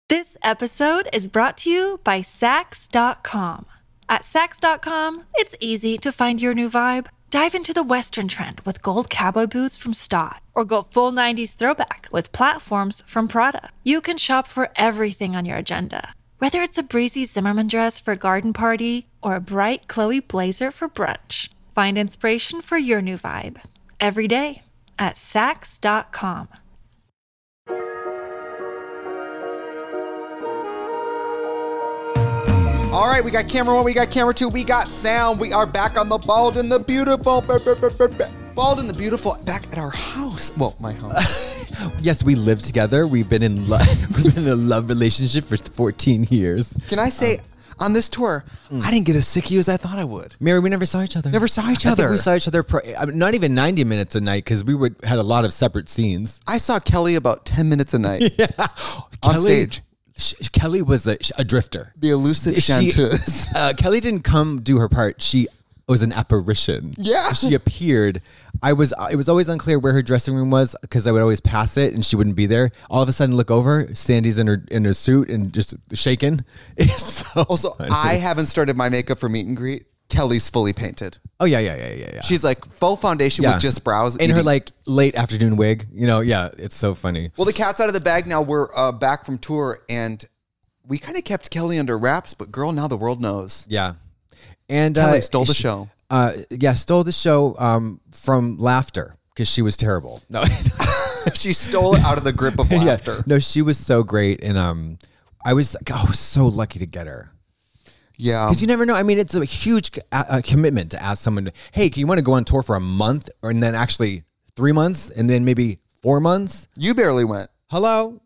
This episode is brought to you by Sax.com. At Sax.com, it's easy to find your new vibe. Dive into the Western trend with gold cowboy boots from Stott, or go full 90s throwback with platforms from Prada. You can shop for everything on your agenda, whether it's a breezy Zimmermann dress for a garden party or a bright Chloe blazer for brunch. Find inspiration for your new vibe every day at Sax.com. All right, we got camera one, we got camera two, we got sound. We are back on the Bald and the Beautiful. Bald and the Beautiful back at our house. Well, my house. Yes, we live together. We've been in we've been in a love relationship for 14 years. Can I say, on this tour, I didn't get as sick of you as I thought I would. Mary, we never saw each other. Never saw each I other. think we saw each other not even 90 minutes a night because we had a lot of separate scenes. I saw Kelly about 10 minutes a night. Yeah. On stage. Kelly was a drifter. The elusive chanteuse. Kelly didn't come do her part. She was an apparition. Yeah. She appeared. It was always unclear where her dressing room was because I would always pass it and she wouldn't be there. All of a sudden, look over. Sandy's in her suit and just shaking. It's so Also, funny. I haven't started my makeup for meet and greet. Kelly's fully painted. Oh, yeah. She's like full foundation with just brows. In her like late afternoon wig. Yeah, it's so funny. Well, the cat's out of the bag now. We're back from tour and we kind of kept Kelly under wraps, but girl, now the world knows. Yeah. And Kelly stole the show. Stole the show from laughter because she was terrible. No, she stole it out of the grip of laughter. Yeah. No, she was so great. And I was so lucky to get her. Yeah. Because you never know. I mean, it's a huge commitment to ask someone, hey, can you want to go on tour for a month and then actually 3 months and then maybe 4 months? You barely went. Hello?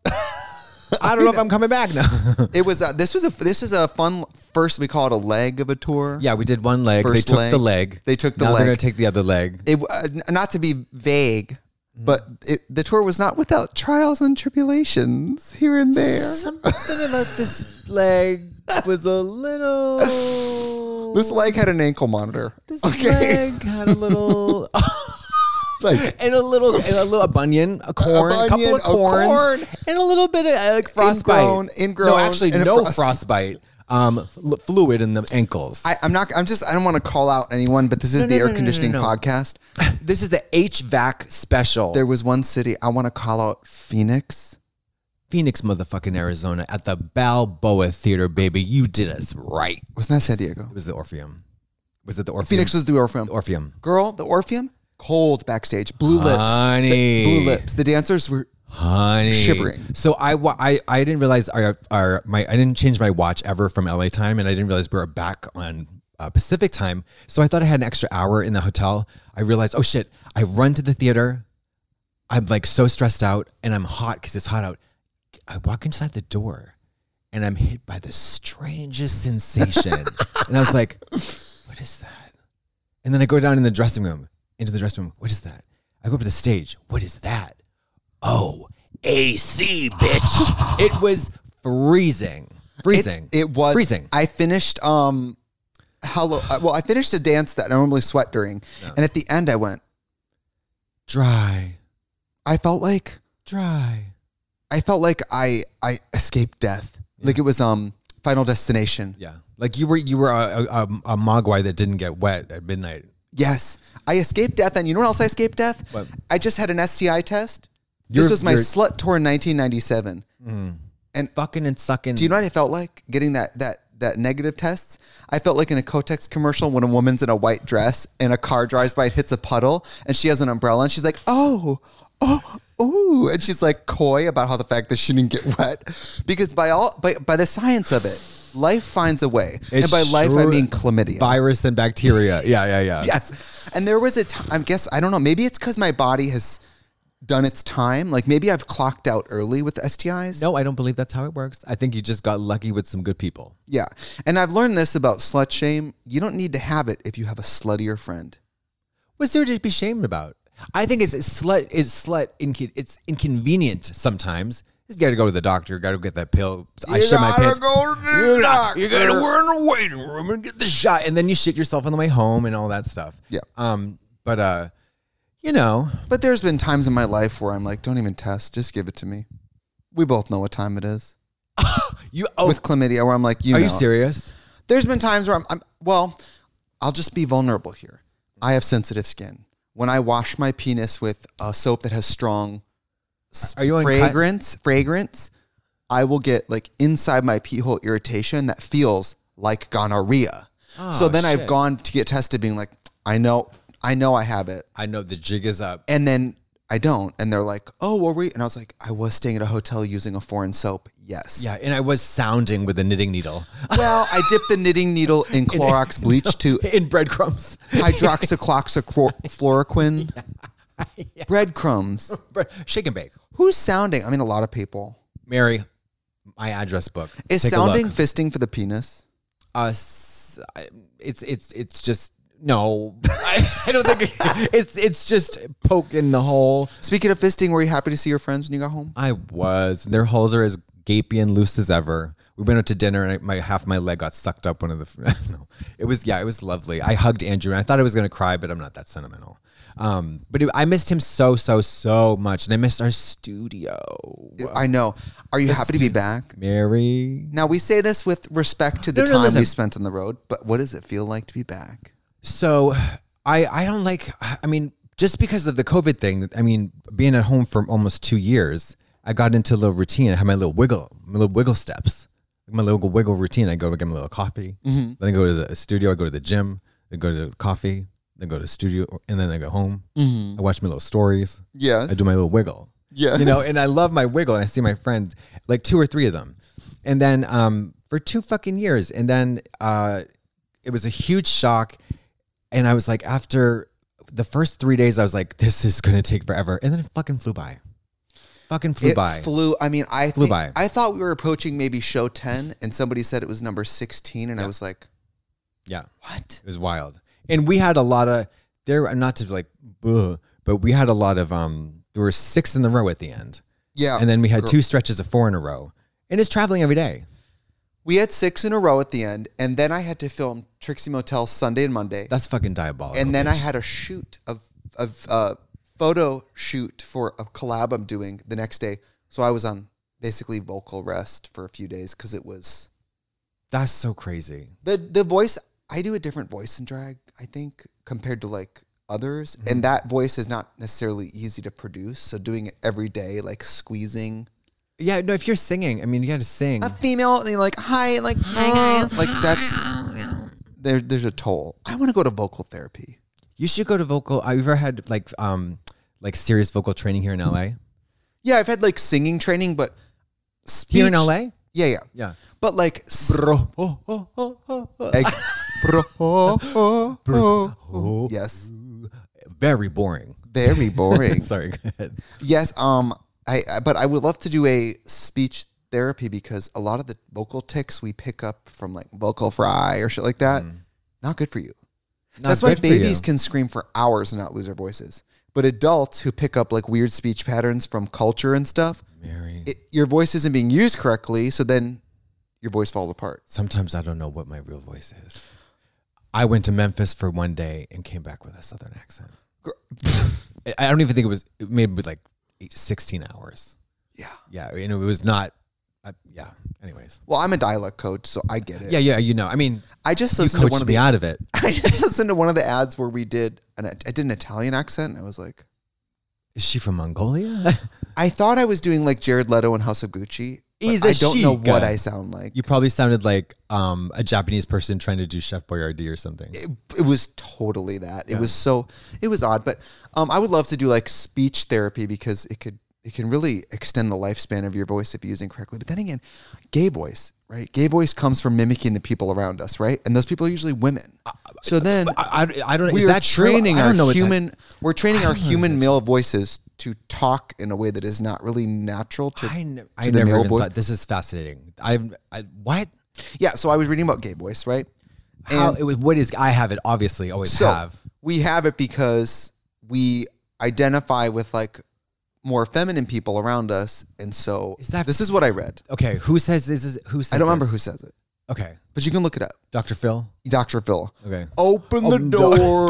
I don't know if I'm coming back now. It was this was a fun first. We call it a leg of a tour. Yeah, we did one leg. First they took leg. the leg. They took the now leg. They're going to take the other leg. Not to be vague, but the tour was not without trials and tribulations here and there. Something about this leg was a little. This leg had an ankle monitor. This leg had a little. And a little bunion, a couple of corns, and a little bit of frostbite. Ingrown. No, actually, no frostbite. Fluid in the ankles. I don't want to call out anyone, but this is the air conditioning podcast. This is the HVAC special. There was one city I want to call out: Phoenix, motherfucking Arizona, at the Balboa Theater, baby. You did us right. Wasn't that San Diego? It was the Orpheum. Was it the Orpheum? Phoenix was the Orpheum. Orpheum. Girl, the Orpheum. Cold backstage, blue lips, Honey. blue lips. The dancers were shivering. So I didn't realize I didn't change my watch ever from LA time, and I didn't realize we were back on Pacific time. So I thought I had an extra hour in the hotel. I realized, oh shit! I run to the theater. I'm like so stressed out, and I'm hot because it's hot out. I walk inside the door, and I'm hit by the strangest sensation, and I was like, "What is that?" And then I go down into the dressing room. What is that? I go up to the stage. What is that? Oh, AC, bitch. It was freezing. It was freezing. I finished I finished a dance that I normally sweat during. Yeah. And at the end I went dry. I felt like dry. I felt like I escaped death. Yeah. Like it was Final Destination. Yeah. Like you were a mogwai that didn't get wet at midnight. Yes. I escaped death. And you know what else I escaped death? What? I just had an STI test. This was my slut tour in 1997. And fucking and sucking. Do you know what I felt like getting that negative tests? I felt like in a Kotex commercial when a woman's in a white dress and a car drives by and hits a puddle and she has an umbrella and she's like, oh. And she's like coy about how the fact that she didn't get wet. Because by the science of it, life finds a way. And by life, I mean chlamydia. Virus and bacteria. Yeah. Yes. And there was a time, I guess, I don't know, maybe it's because my body has done its time. Like maybe I've clocked out early with STIs. No, I don't believe that's how it works. I think you just got lucky with some good people. Yeah. And I've learned this about slut shame. You don't need to have it if you have a sluttier friend. What's there to be shamed about? I think it's inconvenient sometimes. You got to go to the doctor. Got to get that pill. I shit my pants. You got to go in the waiting room and get the shot, and then you shit yourself on the way home and all that stuff. Yeah. But you know. But there's been times in my life where I'm like, don't even test. Just give it to me. We both know what time it is. with chlamydia where I'm like, Are you serious? There's been times where well, I'll just be vulnerable here. I have sensitive skin. When I wash my penis with a soap that has strong fragrance, I will get like inside my pee hole irritation that feels like gonorrhea. So then I've gone to get tested being like, I know I have it. I know the jig is up. And then I don't. And they're like, oh, were we? And I was like, I was staying at a hotel using a foreign soap. Yes. Yeah. And I was sounding with a knitting needle. Well, I dipped the knitting needle in Clorox bleach to in breadcrumbs. Hydroxychloroquine. Yeah. Breadcrumbs. Shake and bake. Who's sounding? I mean, a lot of people. Mary, my address book. Is sounding fisting for the penis? It's just no. I don't think it's just poking the hole. Speaking of fisting, were you happy to see your friends when you got home? I was. Their holes are as gapey and loose as ever. We went out to dinner and half my leg got sucked up one of the. No, it was lovely. I hugged Andrew and I thought I was going to cry, but I'm not that sentimental. I missed him so much, and I missed our studio. I know. Are you happy to be back, Mary? Now we say this with respect to the time we spent on the road, but what does it feel like to be back? So I don't like. I mean, just because of the COVID thing. I mean, being at home for almost 2 years, I got into a little routine. I had my little wiggle steps, my little wiggle routine. I go to get my little coffee, then I go to the studio. I go to the gym. I go to the coffee. Then go to the studio, and then I go home. I watch my little stories. Yes. I do my little wiggle. Yes. And I love my wiggle, and I see my friends, like 2 or 3 of them. And then for 2 fucking years. And then it was a huge shock. And I was like, after the first 3 days, I was like, this is going to take forever. And then it fucking flew by. I mean, I thought we were approaching maybe show 10, and somebody said it was number 16, and I was like, yeah. What? It was wild. And we had a lot of not to like, but we had a lot of there were 6 in a row at the end. Yeah. And then we had 2 stretches of 4 in a row. And it's traveling every day. We had 6 in a row at the end, and then I had to film Trixie Motel Sunday and Monday. That's fucking diabolical. And then I had a photo shoot for a collab I'm doing the next day. So I was on basically vocal rest for a few days because it was. That's so crazy. The voice, I do a different voice in drag, I think, compared to like others. Mm-hmm. And that voice is not necessarily easy to produce. So doing it every day, like squeezing. Yeah, no, if you're singing, I mean, you got to sing. A female, and you're like, hi, like, hi guys. Like that's, there's a toll. I want to go to vocal therapy. You should go to vocal. I've ever had like serious vocal training here in LA. Yeah, I've had like singing training, but speech. Here in LA? Yeah. But like, yes. Very boring. Very boring. Sorry, go ahead. Yes, but I would love to do a speech therapy because a lot of the vocal tics we pick up from like Vocal Fry or shit like that, not good for you. That's why babies can scream for hours and not lose their voices. But adults who pick up like weird speech patterns from culture and stuff, your voice isn't being used correctly, so then your voice falls apart. Sometimes I don't know what my real voice is. I went to Memphis for one day and came back with a Southern accent. I don't even think it made me like 16 hours. Yeah. Yeah. And it was not, anyways. Well, I'm a dialect coach, so I get it. Yeah. You know, I mean, I just listened to one of me out of it. I just listened to one of the ads where I did an Italian accent. And I was like, is she from Mongolia? I thought I was doing like Jared Leto in House of Gucci. I don't know what I sound like. You probably sounded like a Japanese person trying to do Chef Boyardee or something. It was totally that. Yeah. It was odd. But I would love to do like speech therapy because it can really extend the lifespan of your voice if you use it correctly. But then again, gay voice, right? Gay voice comes from mimicking the people around us, right? And those people are usually women. So then I don't. We are training our human. We're training our human male voices to talk in a way that is not really natural to the male voice. This is fascinating. What? Yeah. So I was reading about gay voice, right? I have it. Obviously, always have. We have it because we identify with like more feminine people around us, and so this is what I read. Okay, who says this? Who says? I don't remember who says it. Okay, but you can look it up. Dr. Phil. Dr. Phil. Okay. Open the door.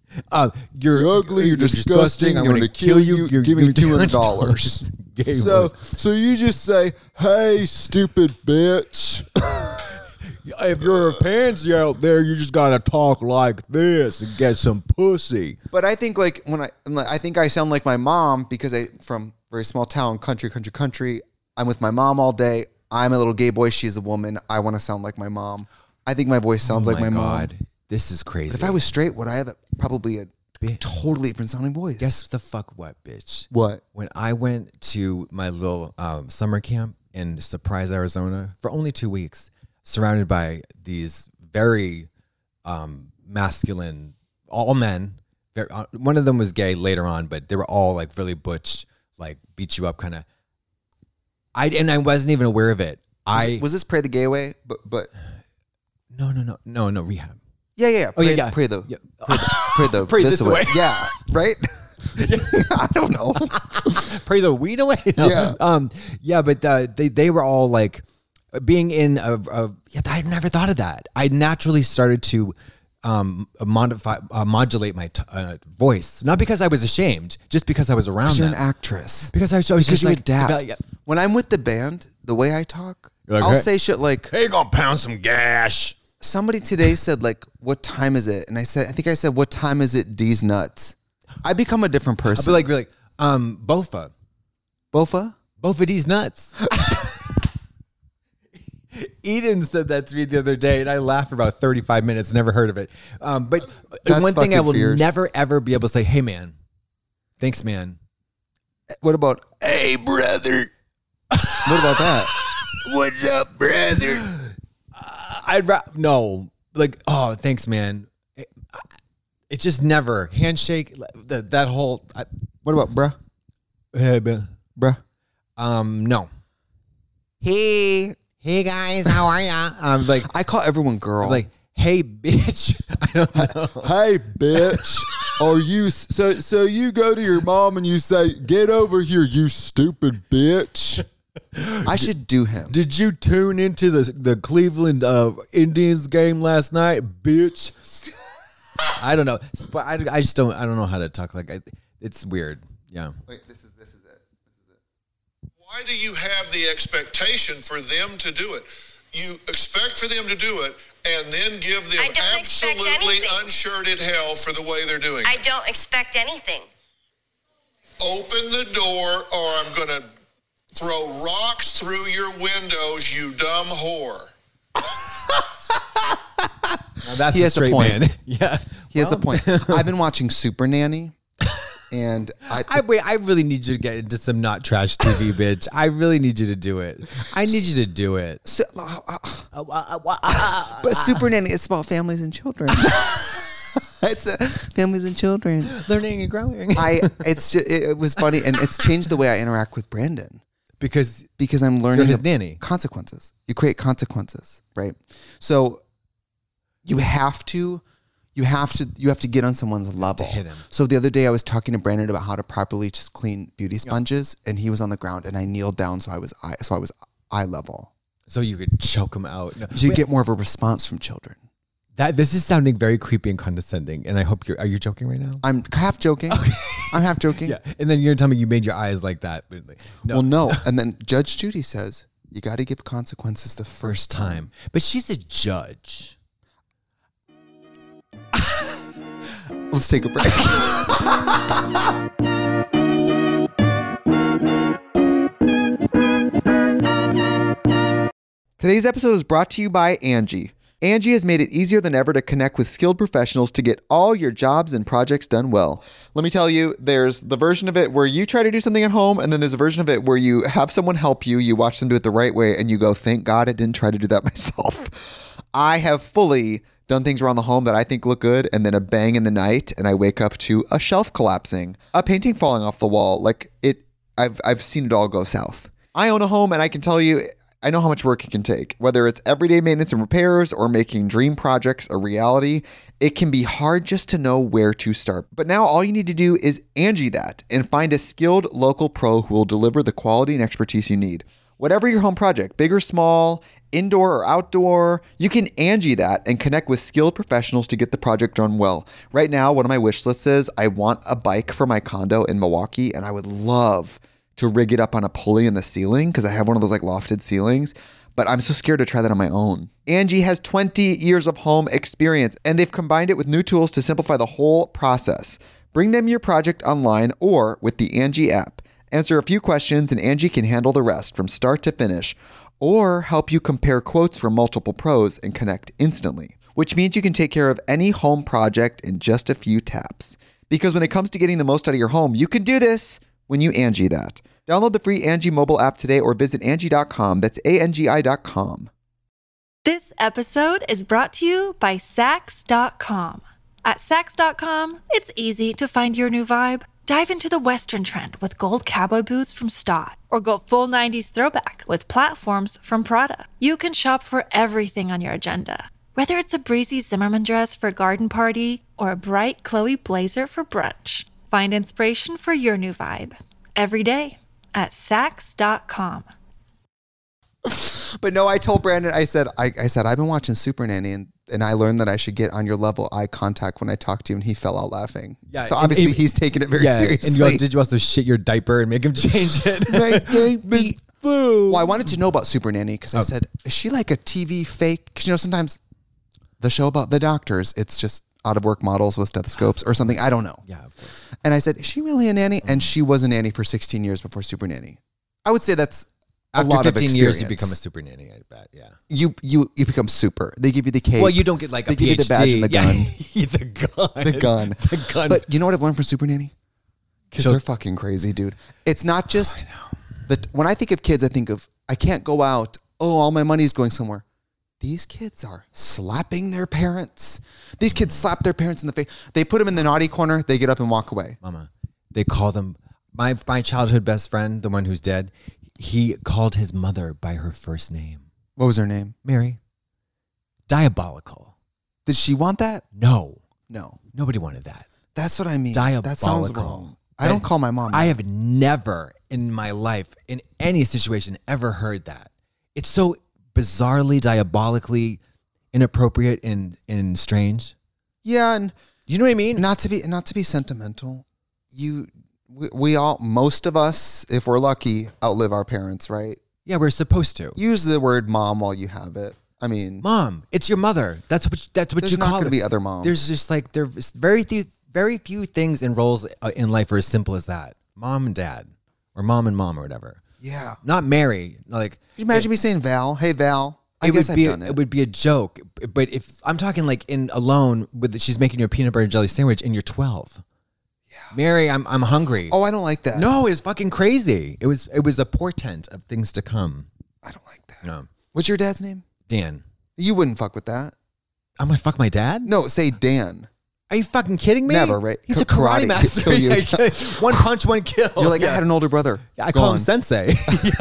You're ugly, you're disgusting, I'm I'm going to gonna kill you. give me $200. Gay So, voice. so you just say, "Hey, stupid bitch." If you're a pansy out there, you just got to talk like this and get some pussy. But I think like I think I sound like my mom because I from very small town, country. I'm with my mom all day. I'm a little gay boy. She's a woman. I want to sound like my mom. I think my voice sounds like my mom. This is crazy. But if I was straight, would I have probably a totally different sounding voice? Guess the fuck what, bitch? What? When I went to my little summer camp in Surprise, Arizona for only 2 weeks, surrounded by these very masculine, all men. One of them was gay later on, but they were all like really butch, like beat you up kind of. I wasn't even aware of it. Was this Pray the Gay Way? But no, rehab. Yeah. Oh, yeah. Pray the Pray this way. Yeah, right. I don't know. Pray the weed away. No. Yeah. But they were all like being in I never thought of that. I naturally started to modulate my voice, not because I was ashamed, just because I was around them. You're an actress. Because I was just you like adapt. When I'm with the band, the way I talk, like, I'll hey. say shit like, "Hey, you gonna pound some gas?" Somebody today said like, "What time is it?" And I said, "What time is it? D's nuts." I become a different person. I'll be like, Bofa D's nuts. Eden said that to me the other day, and I laughed for about 35 minutes. Never heard of it. But That's one thing I will fierce. never ever be able to say, "Hey, man, thanks, man." What about, "Hey, brother"? What about that? What's up, brother? No, like, "Oh, thanks, man." It just never handshake. That whole. What about bruh? Hey, Bruh. No. Hey guys, how are ya? I'm like, I call everyone girl. I'm like, "Hey, bitch." I don't know. "Hey, bitch, are you so you go to your mom and you say, 'Get over here, you stupid bitch'?" I should do him. Did you tune into the Cleveland Indians game last night, bitch? I don't know. I just don't. I don't know how to talk like. It's weird. Yeah. Wait, this is it. Why do you have the expectation for them to do it? You expect for them to do it and then give them I don't expect absolutely anything. unshirted hell for the way they're doing I it. don't expect anything. Open the door or I'm going to throw rocks through your windows, you dumb whore. Now that's He a has a straight point. man. Yeah. He has a point. I've been watching Super Nanny, and I really need you to get into some not trash TV, bitch. I really need you to do it. I need you to do it. But Super Nanny is about families and children. It's families and children Learning and growing. It was funny, and it's changed the way I interact with Brandon because I'm learning you're his nanny. consequences. You create consequences, right? So you have to get on someone's level to hit him. So the other day I was talking to Brandon about how to properly just clean beauty sponges, and he was on the ground, and I kneeled down so I was eye level. So you could choke him out. No. So you get more of a response from children. This is sounding very creepy and condescending, and I hope are you joking right now? I'm half joking. Okay. I'm half joking. Yeah, and then you're gonna tell me you made your eyes like that. But like, no. Well, no. And then Judge Judy says you got to give consequences the First time. But she's a judge. Let's take a break. Today's episode is brought to you by Angie. Angie has made it easier than ever to connect with skilled professionals to get all your jobs and projects done well. Let me tell you, there's the version of it where you try to do something at home, and then there's a version of it where you have someone help you, you watch them do it the right way, and you go, thank God I didn't try to do that myself. I have fully done things around the home that I think look good, and then a bang in the night, and I wake up to a shelf collapsing, a painting falling off the wall. I've seen it all go south. I own a home, and I can tell you, I know how much work it can take. Whether it's everyday maintenance and repairs or making dream projects a reality, it can be hard just to know where to start. But now all you need to do is Angie that and find a skilled local pro who will deliver the quality and expertise you need. Whatever your home project, big or small, indoor or outdoor, you can Angie that and connect with skilled professionals to get the project done well. Right now, one of my wish lists is I want a bike for my condo in Milwaukee, and I would love to rig it up on a pulley in the ceiling because I have one of those like lofted ceilings, but I'm so scared to try that on my own. Angie has 20 years of home experience, and they've combined it with new tools to simplify the whole process. Bring them your project online or with the Angie app. Answer a few questions and Angie can handle the rest from start to finish, or help you compare quotes from multiple pros and connect instantly, which means you can take care of any home project in just a few taps. Because when it comes to getting the most out of your home, you can do this when you Angie that. Download the free Angie mobile app today or visit Angie.com. That's ANGI.com. This episode is brought to you by Sax.com. At Sax.com, it's easy to find your new vibe. Dive into the Western trend with gold cowboy boots from Stott, or go full 90s throwback with platforms from Prada. You can shop for everything on your agenda, whether it's a breezy Zimmermann dress for a garden party or a bright Chloe blazer for brunch. Find inspiration for your new vibe every day at Sax.com. But no, I told Brandon, I said, I've been watching Super Nanny and I learned that I should get on your level eye contact when I talk to you, and he fell out laughing. Yeah, so obviously he's taking it very seriously. And did you also shit your diaper and make him change it? Well, I wanted to know about Super Nanny because I said, is she like a TV fake? Because sometimes the show about the doctors, it's just out of work models with stethoscopes or something. I don't know. Yeah, of course. And I said, is she really a nanny? And she was a nanny for 16 years before Super Nanny. I would say that's after 15 years, you become a super nanny, I bet. Yeah. You become super. They give you the cake. Well, you don't get like a PhD. They give you the badge and the gun. The gun. The gun. But you know what I've learned from Super Nanny? Kids are fucking crazy, dude. It's not just when I think of kids, I can't go out. Oh, all my money's going somewhere. These kids are slapping their parents. These kids slap their parents in the face. They put them in the naughty corner. They get up and walk away. Mama, they call them my childhood best friend, the one who's dead. He called his mother by her first name. What was her name? Mary. Diabolical. Did she want that? No. Nobody wanted that. That's what I mean. Diabolical. That sounds wrong. I don't call my mom that. I have never in my life, in any situation, ever heard that. It's so bizarrely, diabolically inappropriate and strange. Yeah, and you know what I mean? Not to be sentimental. We all, most of us, if we're lucky, outlive our parents, right? Yeah, we're supposed to. Use the word mom while you have it. I mean, mom, it's your mother. That's what you call it. There's not going to be other moms. There's just like there's very few things and roles in life are as simple as that. Mom and dad, or mom and mom, or whatever. Yeah. Not Mary. Like, can you imagine me saying Val? Hey Val. I guess I've done it. It would be a joke, but if I'm talking like in Alone, she's making you a peanut butter and jelly sandwich, and you're 12. Mary, I'm hungry. Oh, I don't like that. No, it's fucking crazy. It was a portent of things to come. I don't like that. No. What's your dad's name? Dan. You wouldn't fuck with that. I'm gonna fuck my dad? No, say Dan. Are you fucking kidding me? Never, right? He's a karate master. Kill you. One punch, one kill. You're like, I had an older brother. Yeah, I call him Sensei.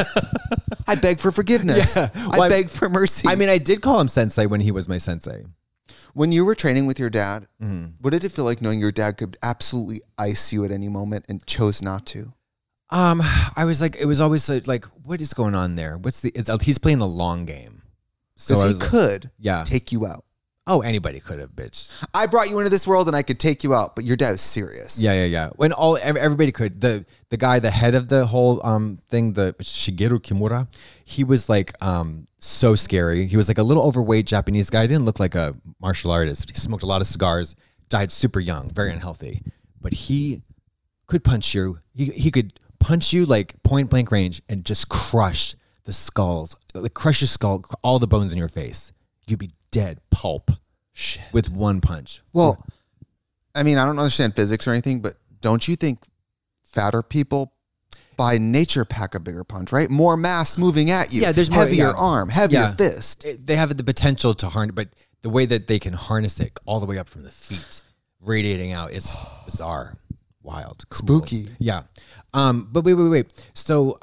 I beg for forgiveness. Yeah. Well, I beg for mercy. I mean, I did call him Sensei when he was my sensei. When you were training with your dad, what did it feel like knowing your dad could absolutely ice you at any moment and chose not to? I was like, it was always like, what is going on there? He's playing the long game. So he could yeah. take you out. Oh, anybody could have, bitch. I brought you into this world and I could take you out, but your dad was serious. Yeah. When everybody could. The guy, the head of the whole thing, the Shigeru Kimura, he was like so scary. He was like a little overweight Japanese guy. He didn't look like a martial artist. He smoked a lot of cigars, died super young, very unhealthy. But he could punch you. He could punch you like point blank range and just crush the skulls, like crush your skull, all the bones in your face. You'd be dead pulp. Shit. With one punch. Well, I mean, I don't understand physics or anything, but don't you think fatter people by nature pack a bigger punch, right? More mass moving at you. Yeah, there's more, heavier arm, heavier fist. They have the potential to harness, but the way that they can harness it all the way up from the feet, radiating out, is bizarre, wild, cool. Spooky. Yeah. But wait. So,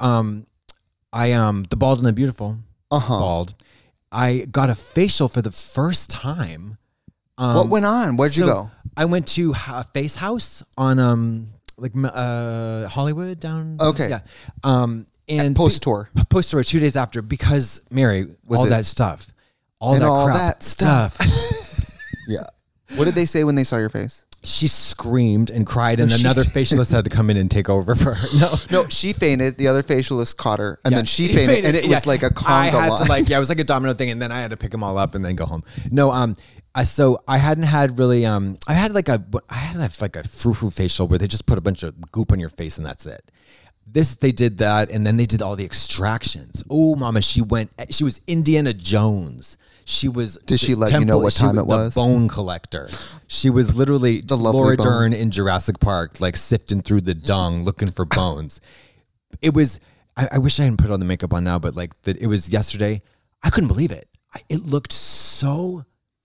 the Bald and the Beautiful, bald. I got a facial for the first time. What went on? Where'd you go? I went to Face House on Hollywood down. Okay. Yeah. And Post-tour. Post-tour 2 days after, because Mary, all that stuff. All that stuff. Yeah. What did they say when they saw your face? She screamed and cried, and another facialist had to come in and take over for her. No, she fainted. The other facialist caught her, and then she fainted, and it was like a conga I had line. to it was like a domino thing, and then I had to pick them all up and then go home. No, so I hadn't had really, I had like a frou-frou facial where they just put a bunch of goop on your face and that's it. They did that, and then they did all the extractions. Oh, mama, she was Indiana Jones. She was. Did she let you know what time it was? The bone collector. She was literally Laura Dern in Jurassic Park, like sifting through the dung looking for bones. It was. I wish I hadn't put all the makeup on now, but it was yesterday. I couldn't believe it. It looked so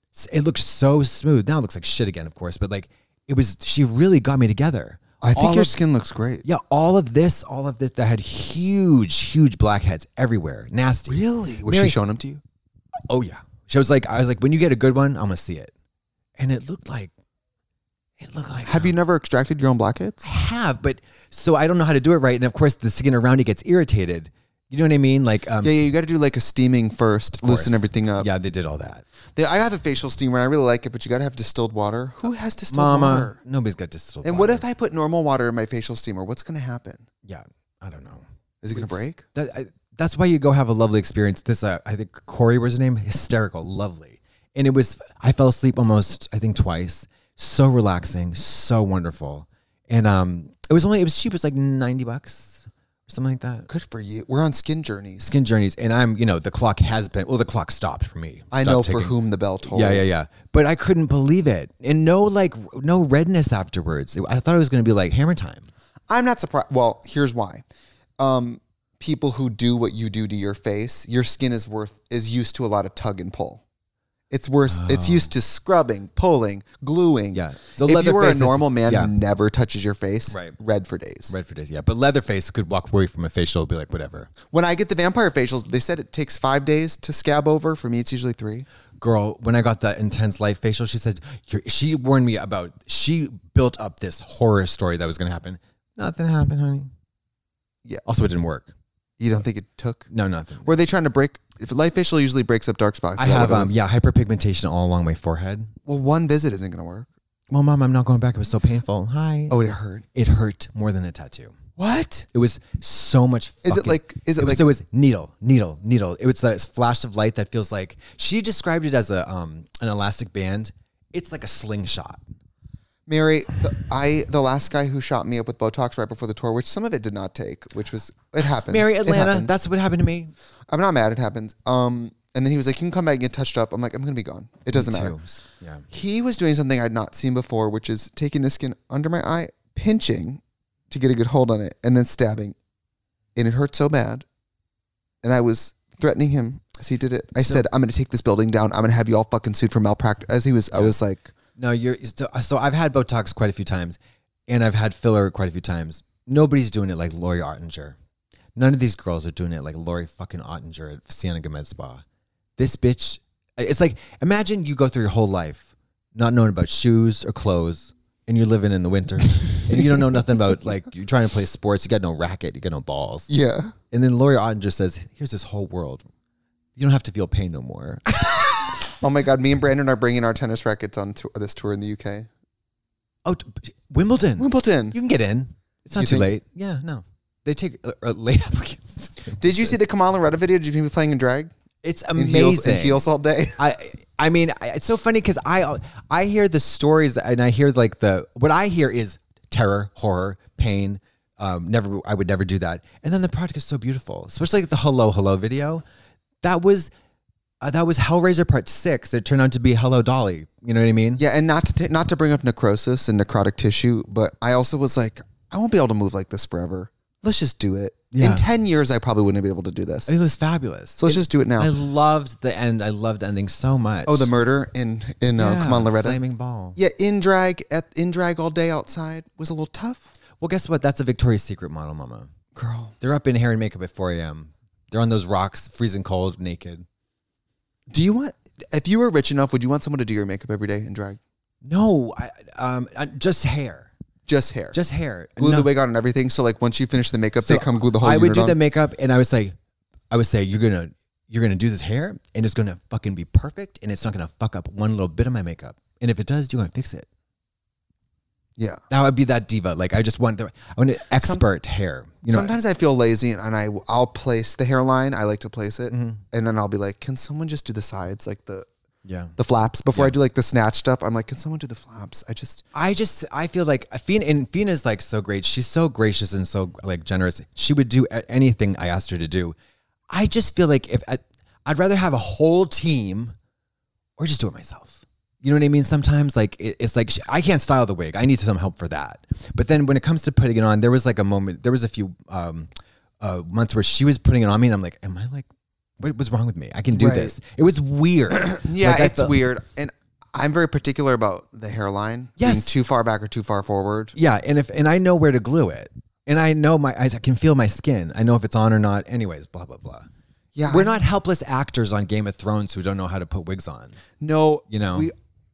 smooth. Now it looks like shit again, of course, but it was. She really got me together. I think your skin looks great. Yeah, all of this that had huge blackheads everywhere. Nasty. Really? Was she showing them to you? Oh yeah. I was like, when you get a good one, I'm gonna see it. And it looked like. Have you never extracted your own blackheads? I have, but so I don't know how to do it right. And of course, the skin around it gets irritated. You know what I mean? Yeah, you got to do like a steaming first, loosen everything up. Yeah, they did all that. I have a facial steamer, and I really like it, but you got to have distilled water. Who has distilled water? Nobody's got distilled water. And what if I put normal water in my facial steamer? What's going to happen? Yeah, I don't know. Is it going to break? That's why you go have a lovely experience. This, I think Corey was his name. Hysterical, lovely. And I fell asleep almost, I think twice. So relaxing, so wonderful. And it was cheap. It was like $90 or something like that. Good for you. We're on Skin Journeys. Skin Journeys. And the clock the clock stopped for me. I know for whom the bell tolls. Yeah. But I couldn't believe it. And no redness afterwards. I thought it was going to be like Hammer Time. I'm not surprised. Well, here's why. People who do what you do to your face, your skin is used to a lot of tug and pull. It's worse. Oh. It's used to scrubbing, pulling, gluing. Yeah. So if you were a normal man who never touches your face, right. red for days. Red for days, yeah. But Leatherface could walk away from a facial and be like, whatever. When I get the vampire facials, they said it takes 5 days to scab over. For me, it's usually 3. Girl, when I got the Intense Life facial, she said, she warned me she built up this horror story that was going to happen. Nothing happened, honey. Yeah. Also, it didn't work. You don't think it took? No, nothing. Were they trying to break? If a light facial usually breaks up dark spots. I have hyperpigmentation all along my forehead. Well, one visit isn't going to work. Well, Mom, I'm not going back. It was so painful. Hi. Oh, it hurt. It hurt more than a tattoo. What? It was so much. It was needle. It was this flash of light that feels like, she described it as an elastic band. It's like a slingshot. Mary, the last guy who shot me up with Botox right before the tour, which some of it did not take, it happens. Mary, Atlanta, that's what happened to me. I'm not mad, it happens. And then he was like, you can come back and get touched up. I'm like, I'm going to be gone. It doesn't matter. Yeah. He was doing something I'd not seen before, which is taking the skin under my eye, pinching to get a good hold on it, and then stabbing. And it hurt so bad. And I was threatening him as he did it. I said, I'm going to take this building down. I'm going to have you all fucking sued for malpractice. I was like... No, so I've had Botox quite a few times, and I've had filler quite a few times. Nobody's doing it like Lori Ottinger. None of these girls are doing it like Lori fucking Ottinger at Cienega Med Spa. This bitch, it's like, imagine you go through your whole life not knowing about shoes or clothes, and you're living in the winter, and you don't know nothing about, you're trying to play sports, you got no racket, you got no balls. Yeah. And then Lori Ottinger says, here's this whole world. You don't have to feel pain no more. Oh my God, me and Brandon are bringing our tennis rackets on this tour in the UK. Oh, Wimbledon. You can get in. It's not too late. Yeah, no. They take late applicants. Did you see the Kamala Retta video? Did you be playing in drag? It's amazing. In heels all day. I mean, it's so funny because I hear the stories, and I hear what I hear is terror, horror, pain. I would never do that. And then the project is so beautiful, especially the Hello video. That was Hellraiser Part 6. It turned out to be Hello Dolly. You know what I mean? Yeah, and not to bring up necrosis and necrotic tissue, but I also was like, I won't be able to move like this forever. Let's just do it. Yeah. In 10 years, I probably wouldn't be able to do this. It was fabulous. So let's just do it now. I loved the end. I loved the ending so much. Oh, the murder in Kamala Retta. Flaming ball. Yeah, in drag all day outside was a little tough. Well, guess what? That's a Victoria's Secret model, Mama. Girl. They're up in hair and makeup at 4 a.m. They're on those rocks, freezing cold, naked. If you were rich enough, would you want someone to do your makeup every day in drag? No, just hair. just hair. Just hair. Glue No. the wig on and everything. So like once you finish the makeup, they come glue the whole I would unit do on. the makeup, and I would say, you're gonna do this hair, and it's gonna fucking be perfect, and it's not gonna fuck up one little bit of my makeup. And if it does, you're gonna fix it. Yeah. That would be that diva. Like I want an expert hair. You know, Sometimes I feel lazy and I'll place the hairline. I like to place it, Mm-hmm. and then I'll be like, can someone just do the sides, like the flaps before Yeah. I do like the snatched up? I'm like, can someone do the flaps? I feel like Fina's like so great. She's so gracious and so like generous. She would do anything I asked her to do. I just feel like I'd rather have a whole team or just do it myself. You know what I mean? Sometimes like it's like I can't style the wig. I need some help for that. But then when it comes to putting it on, there was like a moment. There was a few months where she was putting it on me, and I'm like, am I like, what was wrong with me? I can do Right. this. It was weird. Yeah, Like, I it's felt- weird, and I'm very particular about the hairline being Yes. too far back or too far forward. Yeah, and I know where to glue it, and I know I can feel my skin. I know if it's on or not. Anyways, blah blah blah. Yeah, We're not helpless actors on Game of Thrones who don't know how to put wigs on. No, You know?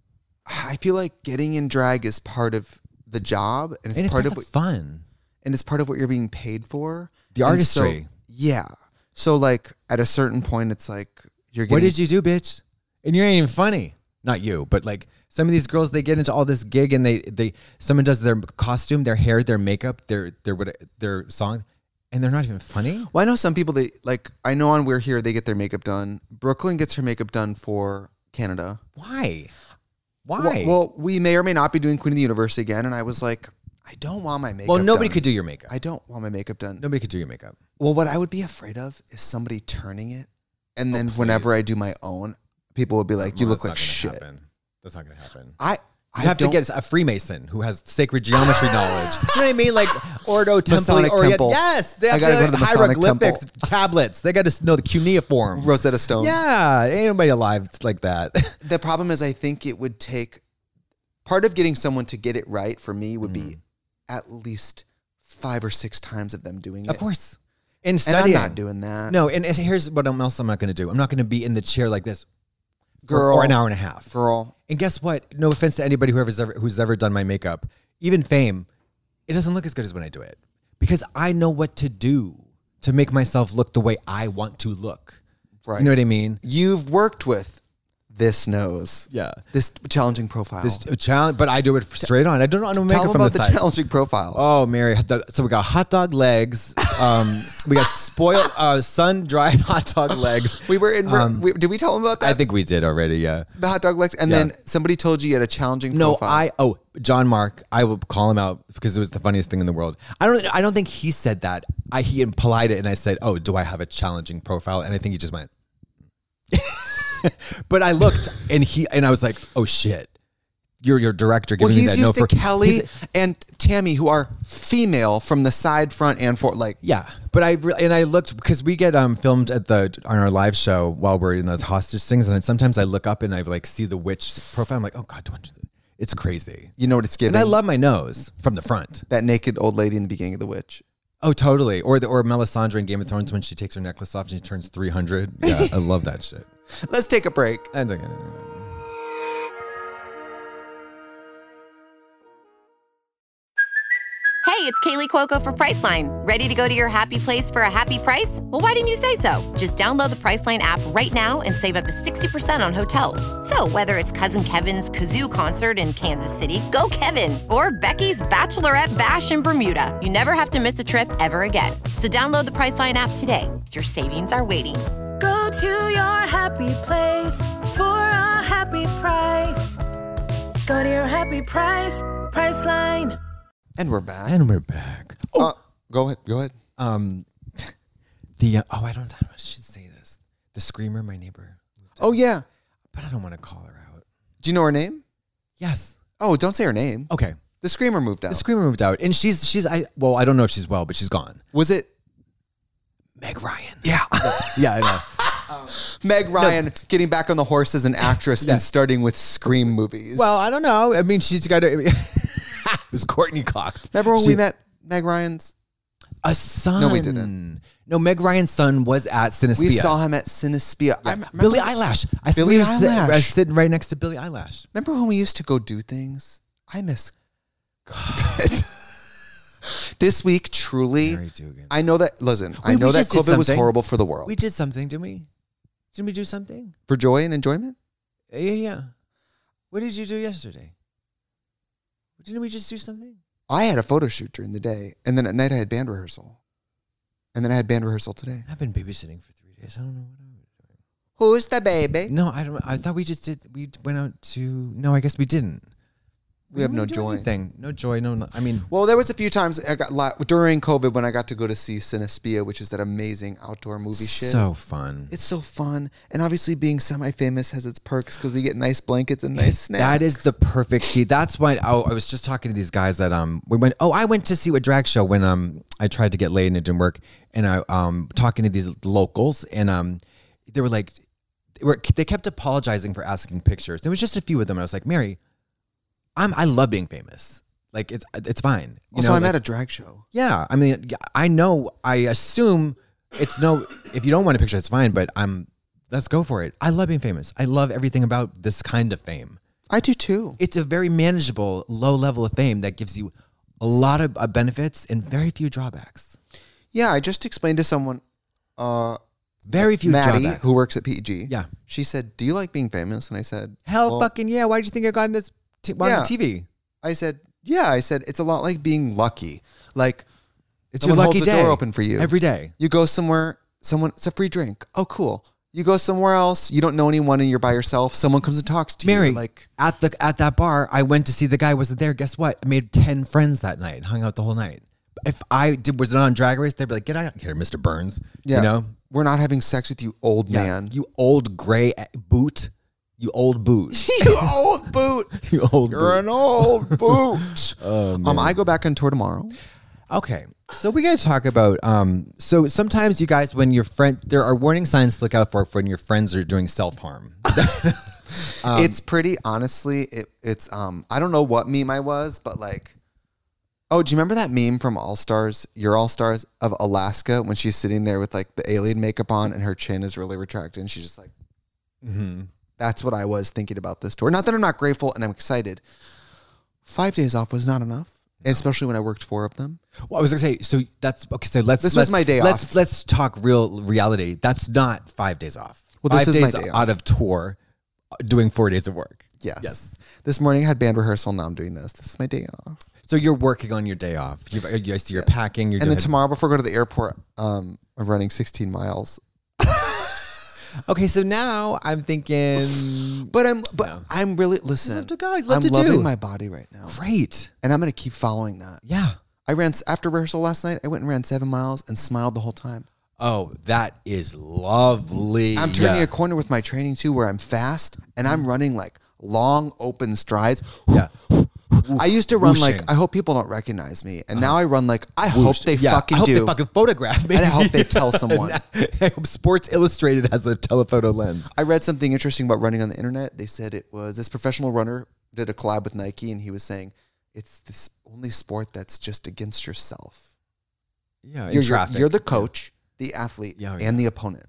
I feel like getting in drag is part of the job, and And it's part part of of fun. and it's part of what you're being paid for. The And so- artistry. yeah. So like at a certain point, it's like you're getting. What did you do, bitch? And you ain't even funny. Not you, but like some of these girls, they get into all this gig and someone does their costume, their hair, their makeup, their song, and they're not even funny. Well, I know some people. I know on We're Here they get their makeup done. Brooklyn gets her makeup done for Canada. Why? Why? Well, we may or may not be doing Queen of the Universe again, and I was like, I don't want my makeup. Well, nobody done. could do your makeup. I don't want my makeup done. Nobody could do your makeup. Well, what I would be afraid of is somebody turning it, and then please. whenever I do my own, people would be like, "You Well, look that's like not shit." gonna happen. That's not going to happen. I You have to don't- get a Freemason who has sacred geometry knowledge. You know what I mean? Like Ordo Temple. Masonic Orient. Temple. Yes, they I have gotta to go to the Masonic hieroglyphics, Temple. tablets. They got to know the cuneiform. Rosetta Stone. Yeah, ain't nobody alive it's like that. The problem is, I think it would take part of getting someone to get it right for me would be at least 5 or 6 times of them doing it. Of course. And And studying. I'm not doing that. No, and here's what else I'm not going to do. I'm not going to be in the chair like this Girl. for an hour and a half. Girl. And guess what? No offense to anybody who's ever done my makeup, even Fame, it doesn't look as good as when I do it because I know what to do to make myself look the way I want to look. Right. You know what I mean? You've worked with this nose. Yeah. This challenging profile. This challenge, but I do it straight on. I don't make Tell it them from about the the side. challenging profile. Oh, Mary. So we got hot dog legs. We got spoiled, sun-dried hot dog legs. We were in. Did we tell them about that? I think we did already, yeah. the hot dog legs, and Yeah. then somebody told you had a challenging No, profile. John Mark, I will call him out because it was the funniest thing in the world. I don't think he said that. He implied it, and I said, "Oh, do I have a challenging profile?" And I think he just went. But I looked, and I was like, "Oh shit, you're your director Well, giving me he's that." used to for Kelly he's- and Tammy, who are female from the side, front, and for like. Yeah, but I looked because we get filmed on our live show while we're in those hostage things, and then sometimes I look up and I like see the witch profile. I'm like, oh god, don't do that. It's crazy. You know what it's giving. And I love my nose from the front. that naked old lady in the beginning of The Witch. Oh, totally. Or Melisandre in Game of Thrones when she takes her necklace off and she turns 300. Yeah, I love that shit. Let's take a break. And then, Hey, it's Kaylee Cuoco for Priceline. Ready to go to your happy place for a happy price? Well, why didn't you say so? Just download the Priceline app right now and save up to 60% on hotels. So whether it's Cousin Kevin's Kazoo Concert in Kansas City, go Kevin, or Becky's Bachelorette Bash in Bermuda, you never have to miss a trip ever again. So download the Priceline app today. Your savings are waiting. Go to your happy place for a happy price. Go to your happy price, Priceline. And we're back. and we're back. Go ahead. Go ahead. I should say this. The screamer, my neighbor. Oh yeah. But I don't want to call her out. Do you know her name? Yes. Oh, don't say her name. Okay. The screamer moved out. The screamer moved out, and I don't know if she's well, but she's gone. Was it Meg Ryan. Yeah. Yeah, I know. Meg Ryan getting back on the horse as an actress and starting with Scream movies? Well, I don't know. I mean, she's got to. It was Courtney Cox. Remember when we met Meg Ryan's? A son? No, we didn't. No, Meg Ryan's son was at Cinespia. We saw him at Cinespia. I remember- Billie Eyelash. Billie I Eyelash. was sitting right next to Billie Eyelash. Remember when we used to go do things? I miss This week, truly, Mary Dugan. I know that. Listen, I Wait, know we that just did COVID was something. horrible for the world. We did something, didn't we? Didn't we do something? For joy and enjoyment. Yeah. What did you do yesterday? Didn't we just do something? I had a photo shoot during the day, and then at night I had band rehearsal, and then I had band rehearsal today. I've been babysitting for 3 days. I don't know what I was doing. Who's the baby? No, I don't. I thought we just did. We went out to. No, I guess we didn't. We have no didn't do joy. anything. No joy. No. I mean, Well, there was a few times I got during COVID when I got to go to see Cinespia, which is that amazing outdoor movie shit. so fun. It's so fun, and obviously being semi-famous has its perks because we get nice blankets and nice snacks. That is the perfect key. That's why I was just talking to these guys that we went. Oh, I went to see a drag show when I tried to get laid and it didn't work. And I talking to these locals and they were like, they kept apologizing for asking pictures. There was just a few of them. And I was like, Mary, I love being famous. Like it's fine. You Also, know, I'm like, at a drag show. Yeah, I mean, I know. I assume it's no. If you don't want a picture, it's fine. But let's go for it. I love being famous. I love everything about this kind of fame. I do too. It's a very manageable, low level of fame that gives you a lot of benefits and very few drawbacks. Yeah, I just explained to someone, Very few Maddie, drawbacks. who works at PEG. Yeah. She said, "Do you like being famous?" And I said, Hell, well, fucking yeah! Why did you think I got in this on Yeah. TV? I said, "Yeah." I said, "It's a lot like being lucky. Like It's someone your lucky holds the day. door open for you every day. You go somewhere, it's a free drink. Oh, cool. You go somewhere else, you don't know anyone, and you're by yourself. Someone comes and talks to Mary, you. Like at that bar, I went to see the guy wasn't there. Guess what? I made 10 friends that night. Hung out the whole night. If I was on Drag Race, they'd be like, "Get out of here, Mr. Burns." yeah, You know? we're not having sex with you, old man. You old gray boot. You old boot. You old boot. You old You're boot. an old boot. I go back on tour tomorrow. Okay. So we got to talk about, so sometimes you guys, when your friend, there are warning signs to look out for when your friends are doing self-harm. It's pretty, honestly, it's I don't know what meme I was, but like, oh, do you remember that meme from All-Stars, Your All-Stars of Alaska when she's sitting there with like the alien makeup on and her chin is really retracted and she's just like, That's what I was thinking about this tour. Not that I'm not grateful and I'm excited. 5 days off was not enough, especially when I worked 4 of them. Well, I was going to say, so that's, okay, so This was my day off. Let's talk real reality. That's not 5 days off. Well, this 5 is my days day out off. of tour, doing 4 days of work. Yes. This morning I had band rehearsal. Now I'm doing this. This is my day off. So you're working on your day off. You're packing. You're And then doing, tomorrow before I go to the airport, I'm running 16 miles. Okay, so now I'm thinking, But I'm really, listen, love to go. You love I'm to loving do. my body right now. great. And I'm going to keep following that. Yeah. I ran, after rehearsal last night, I went and ran 7 miles and smiled the whole time. Oh, that is lovely. I'm turning a corner with my training too, where I'm fast and I'm running like long open strides. Yeah. I used to run Whooshing. like, I hope people don't recognize me. And now I run like, I hope they fucking I hope do. they fucking photograph me. And I hope they tell someone. I hope Sports Illustrated has a telephoto lens. I read something interesting about running on the internet. They said it was this professional runner did a collab with Nike, and he was saying it's this only sport that's just against yourself. Yeah, You're the coach, the athlete, and the opponent.